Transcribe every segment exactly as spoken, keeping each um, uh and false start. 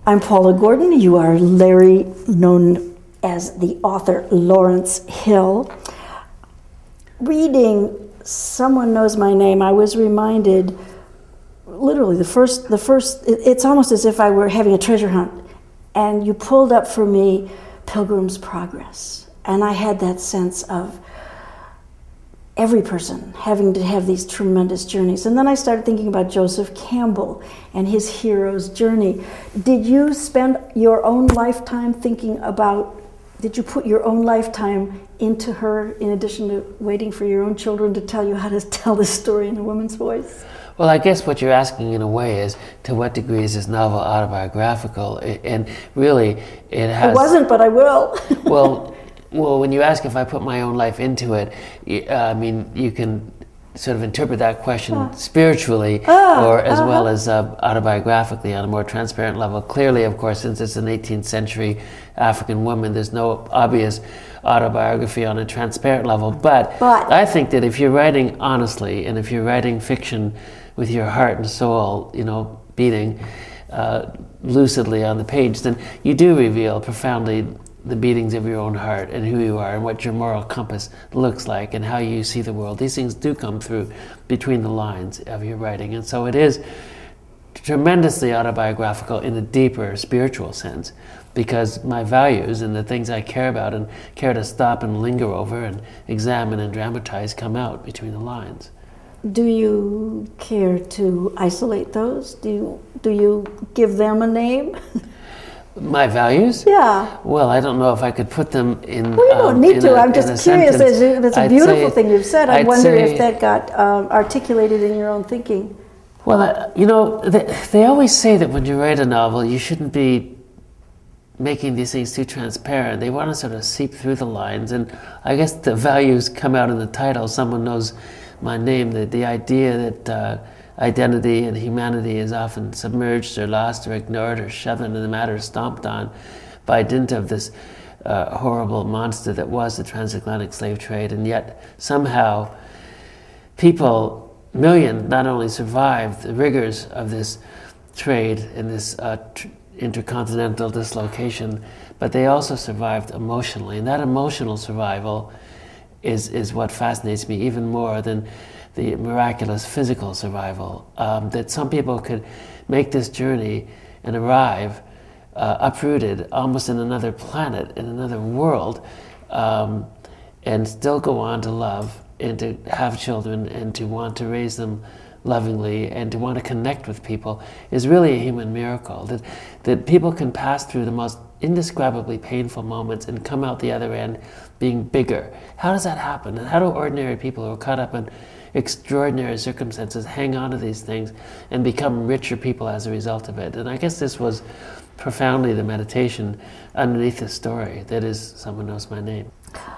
I'm Paula Gordon. You are Larry, known as the author Lawrence Hill. Reading Someone Knows My Name, I was reminded, literally, the first, the first, it's almost as if I were having a treasure hunt, and you pulled up for me Pilgrim's Progress. And I had that sense of every person having to have these tremendous journeys. And then I started thinking about Joseph Campbell and his hero's journey. Did you spend your own lifetime thinking about, did you put your own lifetime into her in addition to waiting for your own children to tell you how to tell this story in a woman's voice? Well, I guess what you're asking in a way is, to what degree is this novel autobiographical? And really, it has... It wasn't, but I will. well, well, when you ask if I put my own life into it, uh, I mean, you can sort of interpret that question uh. spiritually, uh, or as uh-huh. well as uh, autobiographically on a more transparent level. Clearly, of course, since it's an eighteenth century African woman, there's no obvious autobiography on a transparent level. But, but I think that if you're writing honestly, and if you're writing fiction with your heart and soul, you know, beating uh, lucidly on the page, then you do reveal profoundly the beatings of your own heart and who you are and what your moral compass looks like and how you see the world. These things do come through between the lines of your writing. And so it is tremendously autobiographical in a deeper spiritual sense, because my values and the things I care about and care to stop and linger over and examine and dramatize come out between the lines. Do you care to isolate those? Do you, do you give them a name? My values? Yeah. Well, I don't know if I could put them in. Well, you don't um, need to. i I'm just curious. It's a beautiful thing you've said. I I'd wonder say, if that got um, articulated in your own thinking. Well, uh, you know, they, they always say that when you write a novel, you shouldn't be making these things too transparent. They want to sort of seep through the lines, and I guess the values come out in the title. Someone Knows My Name. The, the idea that uh, identity and humanity is often submerged or lost or ignored or shoved into the matter, stomped on by dint of this uh, horrible monster that was the transatlantic slave trade. And yet somehow people, millions, not only survived the rigors of this trade and this uh, tr intercontinental dislocation, but they also survived emotionally. And that emotional survival is, is what fascinates me even more than the miraculous physical survival, um, that some people could make this journey and arrive uh, uprooted almost in another planet, in another world, um, and still go on to love and to have children and to want to raise them lovingly and to want to connect with people is really a human miracle. That, that people can pass through the most indescribably painful moments and come out the other end being bigger. How does that happen? And how do ordinary people who are caught up in extraordinary circumstances hang on to these things and become richer people as a result of it? And I guess this was profoundly the meditation underneath the story that is Someone Knows My Name.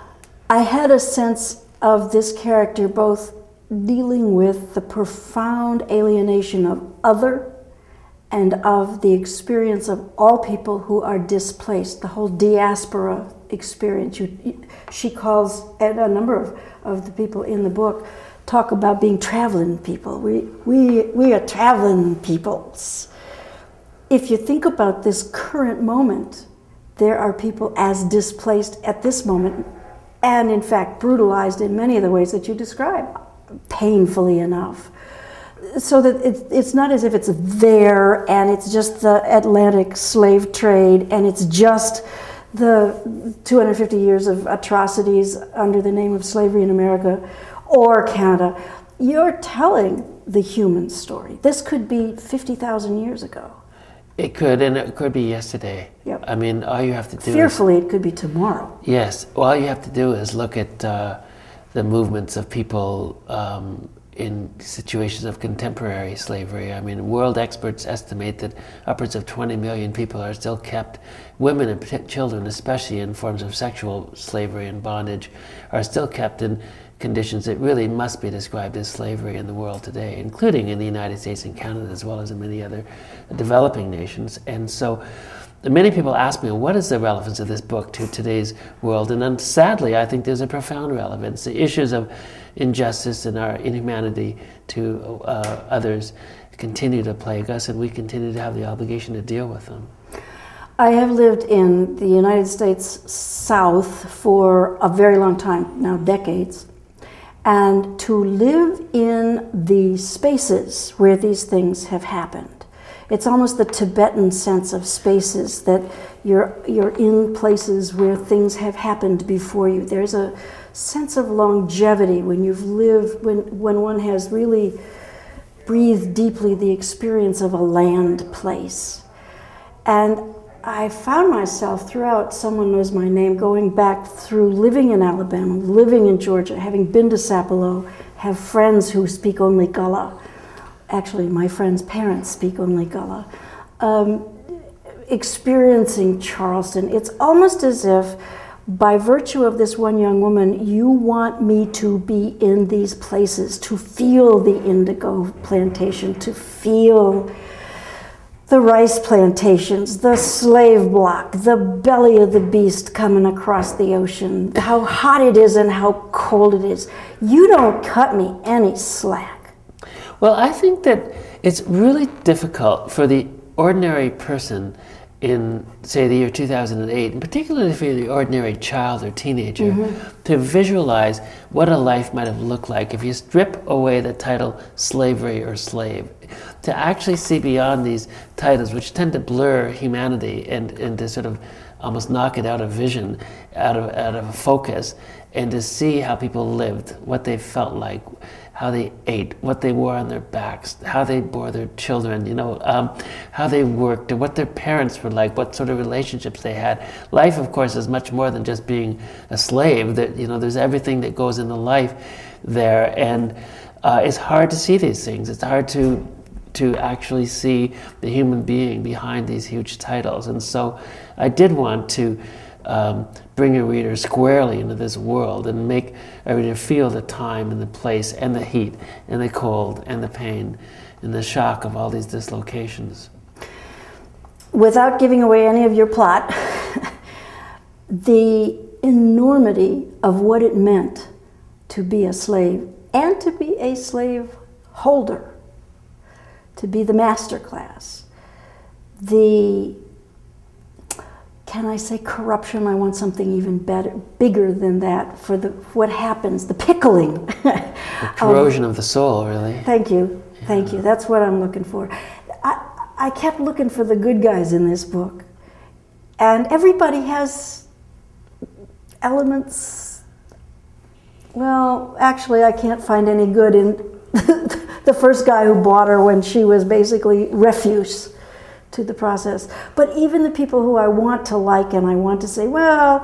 I had a sense of this character both dealing with the profound alienation of other and of the experience of all people who are displaced, the whole diaspora experience. You, she calls, and a number of, of the people in the book talk about being traveling people. We, we, we are traveling peoples. If you think about this current moment, there are people as displaced at this moment, and in fact brutalized in many of the ways that you describe, painfully enough. So that it's, it's not as if it's there and it's just the Atlantic slave trade and it's just the two hundred fifty years of atrocities under the name of slavery in America or Canada. You're telling the human story. This could be fifty thousand years ago. It could, and it could be yesterday. Yep. I mean, all you have to do Fearfully, is, it could be tomorrow. Yes. All you have to do is look at uh, the movements of people um, in situations of contemporary slavery. I mean, world experts estimate that upwards of twenty million people are still kept, women and children especially in forms of sexual slavery and bondage, are still kept in conditions that really must be described as slavery in the world today, including in the United States and Canada, as well as in many other developing nations. And so many people ask me, what is the relevance of this book to today's world? And then sadly, I think there's a profound relevance. The issues of injustice and our inhumanity to uh, others continue to plague us, and we continue to have the obligation to deal with them. I have lived in the United States South for a very long time, now decades. And to live in the spaces where these things have happened, it's almost the Tibetan sense of spaces, that you're, you're in places where things have happened before you. There's a sense of longevity when you've lived, when, when one has really breathed deeply the experience of a land place. And I found myself throughout, someone knows my name, going back through living in Alabama, living in Georgia, having been to Sapelo, have friends who speak only Gullah. Actually, my friends' parents speak only Gullah. Um, experiencing Charleston, it's almost as if by virtue of this one young woman, you want me to be in these places, to feel the indigo plantation, to feel the rice plantations, the slave block, the belly of the beast coming across the ocean, how hot it is and how cold it is. You don't cut me any slack. Well, I think that it's really difficult for the ordinary person in, say, the year two thousand eight, and particularly for the ordinary child or teenager, mm-hmm. to visualize what a life might have looked like if you strip away the title slavery or slave, to actually see beyond these titles, which tend to blur humanity and, and to sort of almost knock it out of vision, out of, out of focus, and to see how people lived, what they felt like, how they ate, what they wore on their backs, how they bore their children, you know, um, how they worked, and what their parents were like, what sort of relationships they had. Life, of course, is much more than just being a slave. That, you know, there's everything that goes into life there, and uh, it's hard to see these things. It's hard to to actually see the human being behind these huge titles. And so I did want to um, bring a reader squarely into this world and make a reader feel the time and the place and the heat and the cold and the pain and the shock of all these dislocations. Without giving away any of your plot, the enormity of what it meant to be a slave and to be a slave holder, to be the master class, the, can I say corruption? I want something even better, bigger than that for the what happens, the pickling. The corrosion of, of the soul, really. Thank you, yeah. Thank you. That's what I'm looking for. I, I kept looking for the good guys in this book, and everybody has elements. Well, actually, I can't find any good in the first guy who bought her when she was basically refuse to the process. But even the people who I want to like and I want to say, well,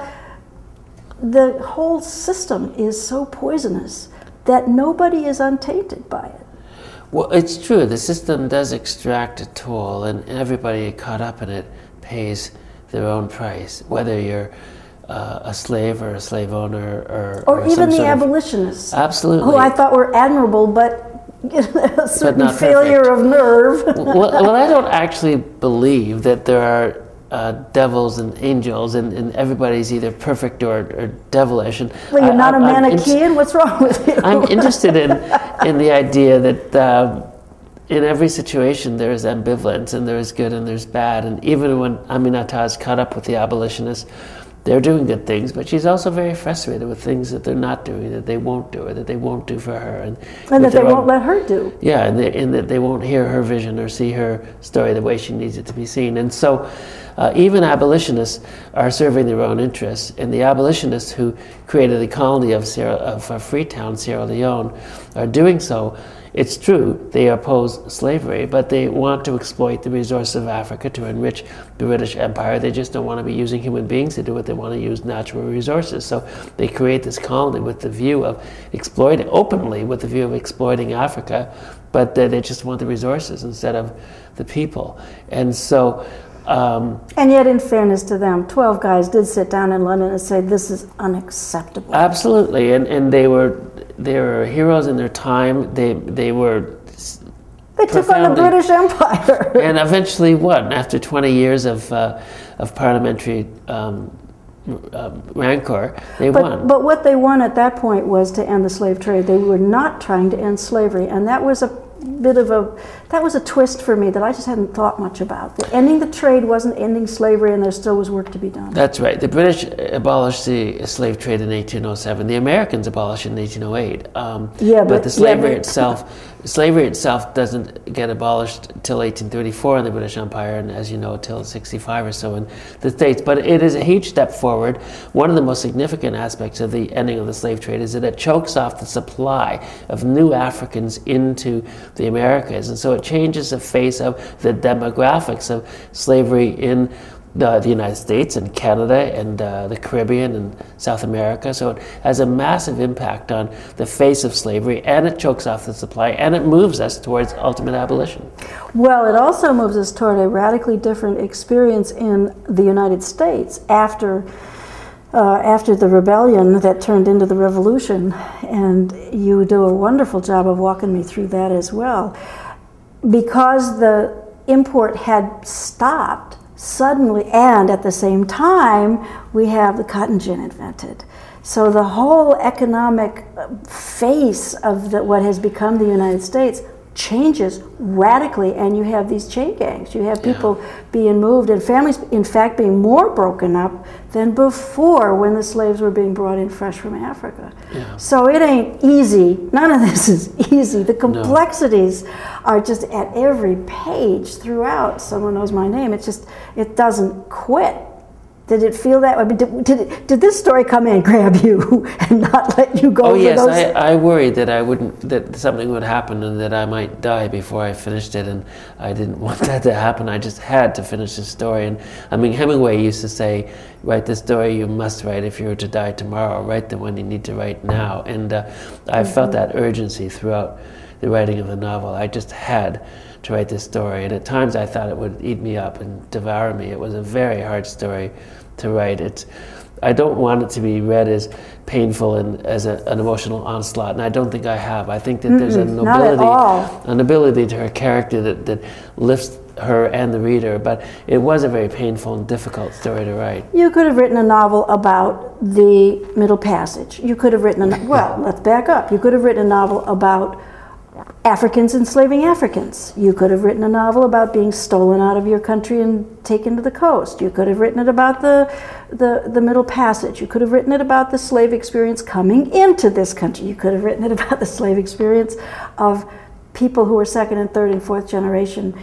the whole system is so poisonous that nobody is untainted by it. Well, it's true. The system does extract a toll, and everybody caught up in it pays their own price, whether you're uh, a slave or a slave owner or... Or, or even some the sort abolitionists. Of, absolutely. Who I thought were admirable, but a certain failure perfect. of nerve. well, well, I don't actually believe that there are uh, devils and angels, and, and everybody's either perfect or, or devilish. And well, you're I, not I, a Manichaean? In, What's wrong with you? I'm interested in, in the idea that um, in every situation there is ambivalence, and there is good and there's bad. And even when Aminata is caught up with the abolitionists, they're doing good things, but she's also very frustrated with things that they're not doing, that they won't do, or that they won't do for her. And, and that they won't own, let her do. Yeah, and, they, and that they won't hear her vision or see her story the way she needs it to be seen. And so uh, even abolitionists are serving their own interests. And the abolitionists who created the colony of, Sierra, of uh, Freetown, Sierra Leone, are doing so. It's true, they oppose slavery, but they want to exploit the resources of Africa to enrich the British Empire. They just don't want to be using human beings to do it. They want to use natural resources. So they create this colony with the view of exploiting, openly with the view of exploiting Africa, but they just want the resources instead of the people. And so... Um, and yet, in fairness to them, twelve guys did sit down in London and say, this is unacceptable. Absolutely, and, and they were they were heroes in their time. They they were They took on the British Empire. And eventually won after twenty years of uh, of parliamentary um, uh, rancor. They but, won. But what they won at that point was to end the slave trade. They were not trying to end slavery, and that was a bit of a, that was a twist for me that I just hadn't thought much about. The ending the trade wasn't ending slavery, and there still was work to be done. That's right. The British abolished the slave trade in eighteen oh seven. The Americans abolished it in eighteen oh eight. Um, yeah, but, but the slavery yeah, but, itself, slavery itself doesn't get abolished till eighteen thirty-four in the British Empire, and as you know, till sixty-five or so in the States. But it is a huge step forward. One of the most significant aspects of the ending of the slave trade is that it chokes off the supply of new Africans into the Americas, and so it changes the face of the demographics of slavery in the, the United States and Canada and uh, the Caribbean and South America. So it has a massive impact on the face of slavery, and it chokes off the supply, and it moves us towards ultimate abolition. Well, it also moves us toward a radically different experience in the United States after uh, after the rebellion that turned into the revolution, and you do a wonderful job of walking me through that as well. Because the import had stopped suddenly, and at the same time, we have the cotton gin invented. So the whole economic face of the, what has become the United States changes radically, and you have these chain gangs. You have people yeah. being moved, and families, in fact, being more broken up than before when the slaves were being brought in fresh from Africa. Yeah. So it ain't easy. None of this is easy. The complexities no. are just at every page throughout. Someone Knows My Name. It's just, it doesn't quit. Did it feel that way? Did, did, did this story come in and grab you and not let you go? Oh for yes, those? I, I worried that I wouldn't, that something would happen and that I might die before I finished it, and I didn't want that to happen. I just had to finish the story. And I mean, Hemingway used to say, "Write the story you must write if you were to die tomorrow. Write the one you need to write now." And uh, I mm-hmm. felt that urgency throughout the writing of the novel. I just had to write this story, and at times I thought it would eat me up and devour me. It was a very hard story to write. It's, I don't want it to be read as painful and as a, an emotional onslaught, and I don't think I have. I think that Mm-mm, there's a nobility, an ability to her character that, that lifts her and the reader, but it was a very painful and difficult story to write. You could have written a novel about the Middle Passage. You could have written a, well, let's back up. You could have written a novel about Africans enslaving Africans. You could have written a novel about being stolen out of your country and taken to the coast. You could have written it about the, the, the Middle Passage. You could have written it about the slave experience coming into this country. You could have written it about the slave experience of people who were second and third and fourth generation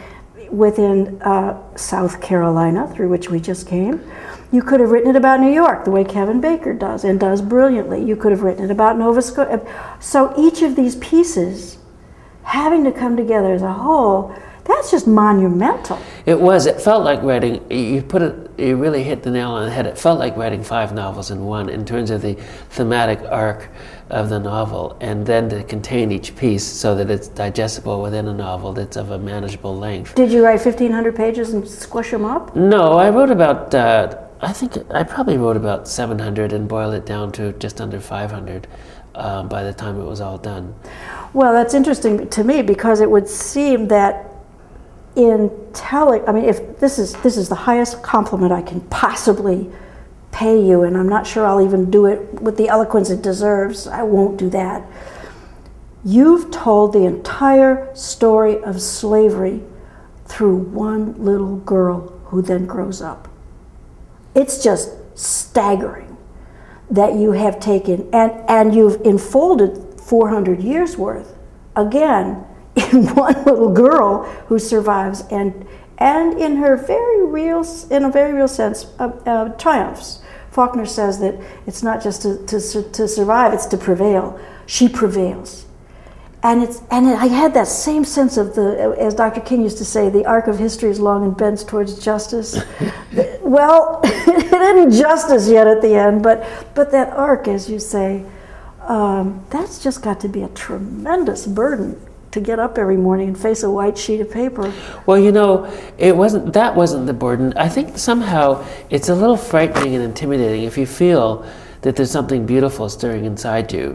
within uh, South Carolina, through which we just came. You could have written it about New York, the way Kevin Baker does, and does brilliantly. You could have written it about Nova Scotia. So each of these pieces having to come together as a whole, that's just monumental. It was. It felt like writing, you put it, you really hit the nail on the head. It felt like writing five novels in one in terms of the thematic arc of the novel, and then to contain each piece so that it's digestible within a novel that's of a manageable length. Did you write fifteen hundred pages and squish them up? No, I wrote about, uh, I think I probably wrote about seven hundred and boiled it down to just under five hundred. Um, by the time it was all done. Well, that's interesting to me, because it would seem that in telling, I mean, if this is this is the highest compliment I can possibly pay you, and I'm not sure I'll even do it with the eloquence it deserves. I won't do that. You've told the entire story of slavery through one little girl who then grows up. It's just staggering that you have taken, and, and you've enfolded four hundred years worth, again, in one little girl who survives and and in her very real, in a very real sense, uh, uh, triumphs. Faulkner says that it's not just to, to, to survive, it's to prevail. She prevails. And it's and I had that same sense of the, as Doctor King used to say, the arc of history is long and bends towards justice. Well, it isn't justice yet at the end, but but that arc, as you say, um, that's just got to be a tremendous burden to get up every morning and face a white sheet of paper. Well, you know, it wasn't that wasn't the burden. I think somehow it's a little frightening and intimidating if you feel that there's something beautiful stirring inside you.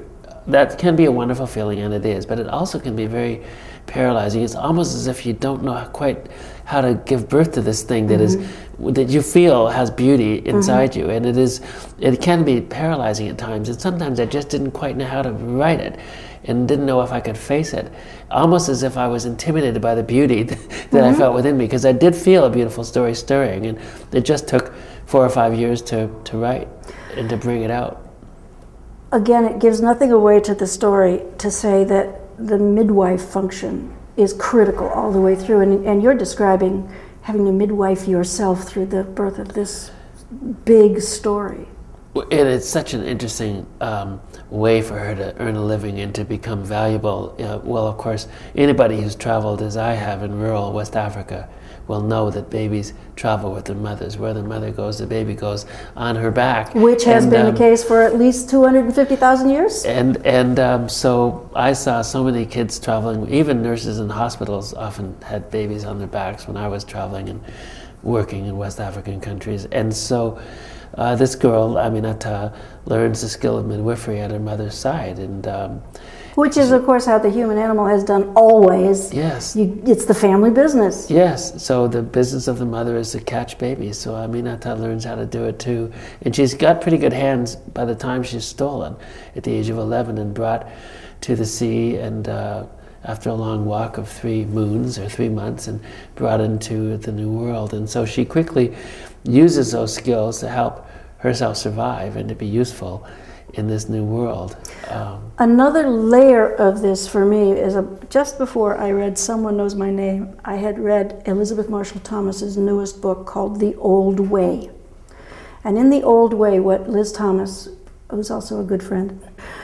that can be a wonderful feeling, and it is, but it also can be very paralyzing. It's almost as if you don't know quite how to give birth to this thing that mm-hmm. is that you feel has beauty inside mm-hmm. you, and it is it can be paralyzing at times. And sometimes I just didn't quite know how to write it, and didn't know if I could face it, almost as if I was intimidated by the beauty that mm-hmm. I felt within me, because I did feel a beautiful story stirring, and it just took four or five years to to write and to bring it out. Again, it gives nothing away to the story to say that the midwife function is critical all the way through, and, and you're describing having to midwife yourself through the birth of this big story. And it's such an interesting um, way for her to earn a living and to become valuable. Uh, well, of course, anybody who's traveled as I have in rural West Africa will know that babies travel with their mothers. Where the mother goes, the baby goes on her back. Which has and, been um, the case for at least two hundred fifty thousand years? And and um, so I saw so many kids traveling. Even nurses in hospitals often had babies on their backs when I was traveling and working in West African countries. And so uh, this girl, Aminata, learns the skill of midwifery at her mother's side. and. Um, Which is, of course, how the human animal has done always. Yes. You, it's the family business. Yes. So the business of the mother is to catch babies. So Aminata learns how to do it too. And she's got pretty good hands by the time she's stolen at the age of eleven and brought to the sea, and uh, after a long walk of three moons or three months, and brought into the New World. And so she quickly uses those skills to help herself survive and to be useful in this new world. Um, Another layer of this for me is a, just before I read Someone Knows My Name, I had read Elizabeth Marshall Thomas's newest book called The Old Way. And in The Old Way, what Liz Thomas, who's also a good friend,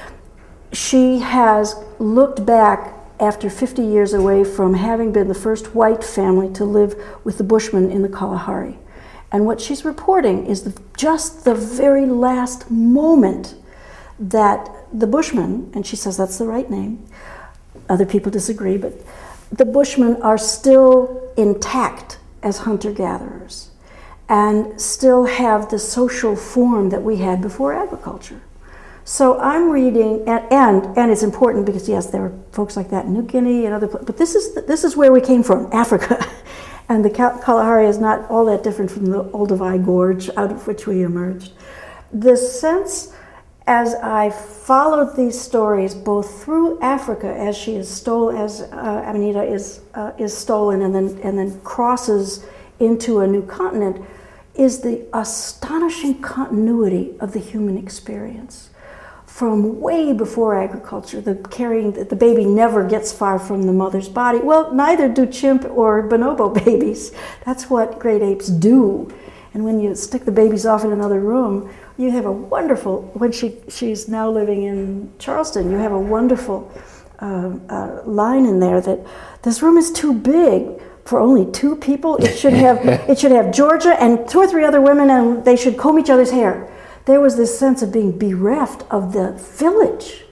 she has looked back after fifty years away from having been the first white family to live with the Bushmen in the Kalahari. And what she's reporting is the, just the very last moment that the Bushmen, and she says that's the right name, other people disagree, but the Bushmen are still intact as hunter-gatherers and still have the social form that we had before agriculture. So I'm reading, and and, and it's important because yes, there were folks like that in New Guinea and other places, but this is this is where we came from, Africa. And the Kalahari is not all that different from the Olduvai Gorge out of which we emerged. The sense, as I followed these stories, both through Africa, as she is stolen, as uh, Amanita is uh, is stolen, and then and then crosses into a new continent, is the astonishing continuity of the human experience. From way before agriculture, the carrying the, the baby never gets far from the mother's body. Well, neither do chimp or bonobo babies. That's what great apes do. And when you stick the babies off in another room, you have a wonderful, when she, she's now living in Charleston, you have a wonderful uh, uh, line in there that this room is too big for only two people. It should have, it should have Georgia and two or three other women, and they should comb each other's hair. There was this sense of being bereft of the village,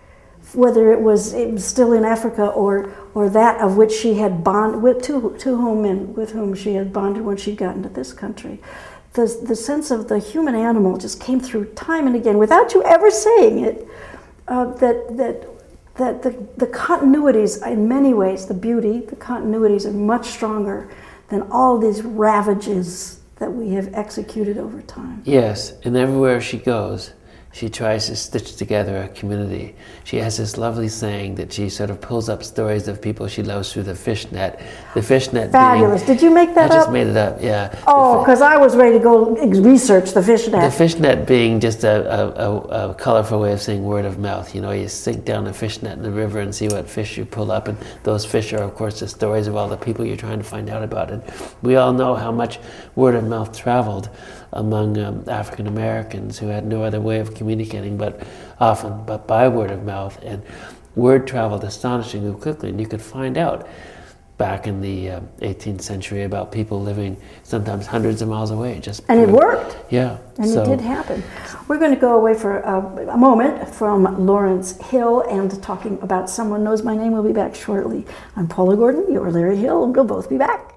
whether it was, it was still in Africa or or that of which she had bonded with, to, to whom and with whom she had bonded when she'd gotten to this country. The, the sense of the human animal just came through time and again, without you ever saying it, uh, that that that the, the continuities, in many ways, the beauty, the continuities are much stronger than all these ravages that we have executed over time. Yes, and everywhere she goes, she tries to stitch together a community. She has this lovely saying that she sort of pulls up stories of people she loves through the fishnet. The fishnet Fabulous. being, Did you make that I up? I just made it up, yeah. Oh, because I was ready to go research the fishnet. The fishnet being just a, a, a, a colorful way of saying word of mouth. You know, you sink down a fishnet in the river and see what fish you pull up, and those fish are, of course, the stories of all the people you're trying to find out about. And we all know how much word of mouth traveled among um, African Americans who had no other way of communicating but often but by word of mouth, and word traveled astonishingly quickly, and you could find out back in the uh, eighteenth century about people living sometimes hundreds of miles away. Just and it worked. Yeah. And so. It did happen. We're going to go away for a, a moment from Lawrence Hill and talking about Someone Knows My Name. We'll be back shortly. I'm Paula Gordon, you're Larry Hill, and we'll both be back.